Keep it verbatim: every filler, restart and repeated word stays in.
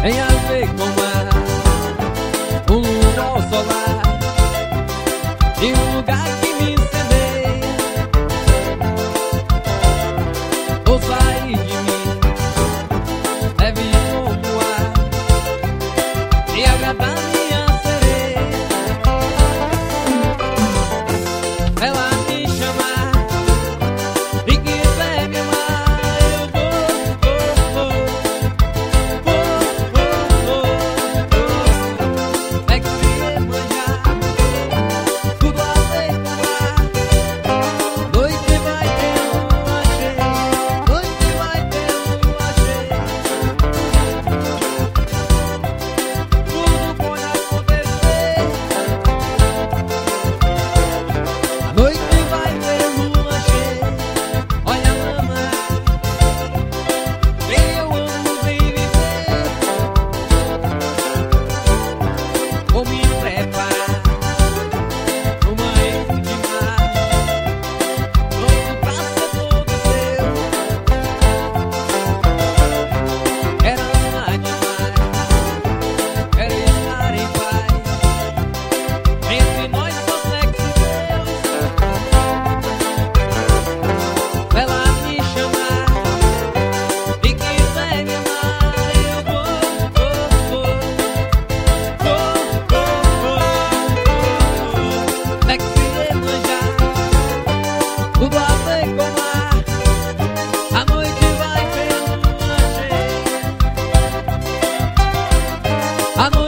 Venha ver como é um luar solar e um lugar que me incendeia. Vou sair de mim, leve como ar e agradar minha sereia. Ela me chamar e quiser me amar, eu vou, vou, vou, vou, vou, vou. É que se manjar tudo a ver com ar. Noite vai ter lua cheia, noite vai ter lua cheia. Tudo pode acontecer. A noite vai ter lua cheia. Olha, mama, eu amo bem viver. Vou me preparar numa rede de mar, pronto pra ser todo seu. Quero amar demais, quero estar em paz. Entre nós só sexo Deus. Ela me chamar e quiser me amar, eu vou, vou, vou, vou, vou, vou. É que se manjar tudo a ver com ar. A noite vai ter lua cheia. A noite